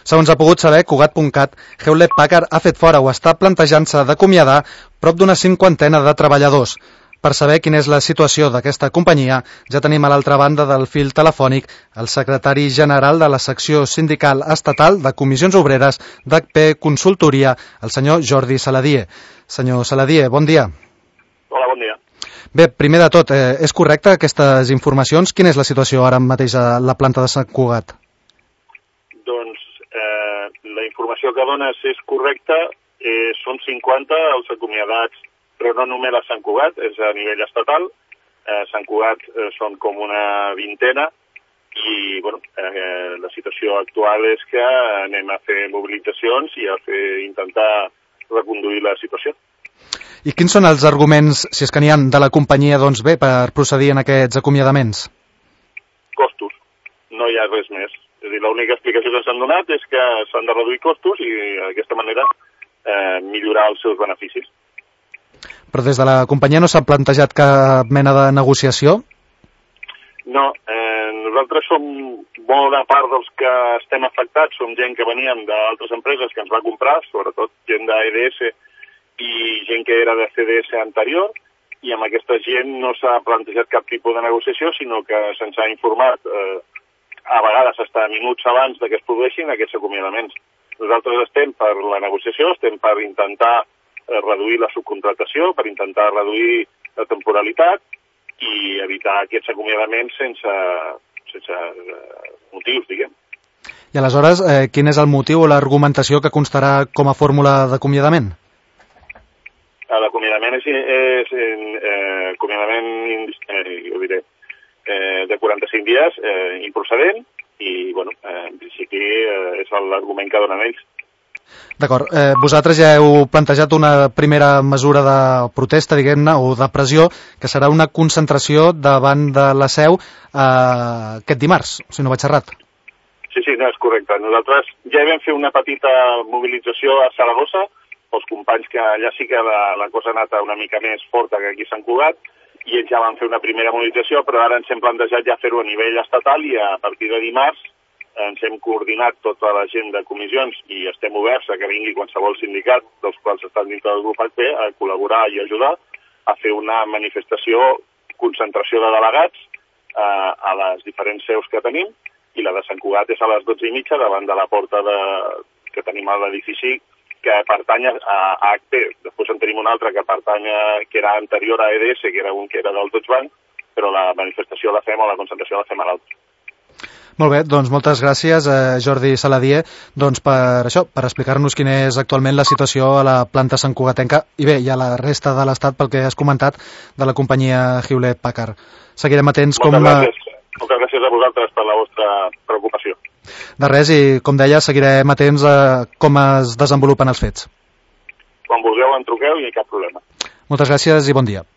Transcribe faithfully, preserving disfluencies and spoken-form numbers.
Segons ha pogut saber Cugat punt cat, Hewlett Packard ha fet fora o està plantejant-se d'acomiadar prop d'una cinquantena de treballadors. Per saber quina és la situació d'aquesta companyia, ja tenim a l'altra banda del fil telefònic el secretari general de la secció sindical estatal de Comissions Obreres d'H P Consultoria, el senyor Jordi Saladié. Senyor Saladié, bon dia. Hola, bon dia. Bé, primer de tot, eh, és correcte aquestes informacions? Quina és la situació ara mateix a la planta de Sant Cugat? Doncs eh, la informació que dones és correcta, eh, són cinquanta els acomiadats, però no només a Sant Cugat, és a nivell estatal. Eh, Sant Cugat eh, són com una vintena i bueno, eh, la situació actual és que anem a fer mobilitzacions i a fer, intentar reconduir la situació. I quins són els arguments, si és que n'hi ha, de la companyia doncs, bé, per procedir en aquests acomiadaments? Costos. No hi ha res més. És a dir, l'única explicació que s'han donat és que s'han de reduir costos i d'aquesta manera eh, millorar els seus beneficis. Però des de la companyia no s'ha plantejat cap mena de negociació? No, eh, nosaltres som bona part dels que estem afectats, som gent que veníem d'altres empreses que ens va comprar, sobretot gent d'A E D S i gent que era de C D S anterior, i amb aquesta gent no s'ha plantejat cap tipus de negociació, sinó que se'ns ha informat, eh, a vegades fins a minuts abans de que es produeixin aquests acomiadaments. Nosaltres estem per la negociació, estem per intentar eh, reduir la subcontratació, per intentar reduir la temporalitat i evitar aquests acomiadaments sense, sense eh, motius, diguem. I aleshores, eh, quin és el motiu o l'argumentació que constarà com a fórmula d'acomiadament? L'acomiadament és, és eh, acomiadament eh, jo diré, eh, de quaranta-cinc dies, eh, improcedent, i bueno, eh, en principi eh, és l'argument que donen ells. D'acord. Eh, vosaltres ja heu plantejat una primera mesura de protesta, diguem-ne, o de pressió, que serà una concentració davant de la seu eh, aquest dimarts, si no vaig errat. Sí, sí, no, és correcte. Nosaltres ja vam fer una petita mobilització a Saragossa, els companys que allà sí que la, la cosa ha anat una mica més forta que aquí a Sant Cugat, i ells ja van fer una primera mobilització, però ara ens hem plantejat ja fer-ho a nivell estatal i a partir de dimarts ens hem coordinat tota la gent de comissions i estem oberts a que vingui qualsevol sindicat dels quals estan dintre del grup H P a col·laborar i ajudar a fer una manifestació, concentració de delegats eh, a les diferents seus que tenim, i la de Sant Cugat és a les dotze i mitja davant de la porta de, que tenim a l'edifici que pertany a H P. Després en tenim un altre que pertany a, que era anterior a E D S, que era un que era del Deutsche Bank, però la manifestació la fem o la concentració la fem a l'altre. Molt bé, doncs moltes gràcies a Jordi Saladié doncs per això, per explicar-nos quina és actualment la situació a la planta Sant Cugatenca i bé, i a la resta de l'estat pel que has comentat de la companyia Hewlett Packard. Seguirem atents com... Moltes gràcies. Moltes gràcies a vosaltres per la vostra preocupació. De res, i com deia, seguirem atents a com es desenvolupen els fets. Quan vulgueu en truqueu i cap problema. Moltes gràcies i bon dia.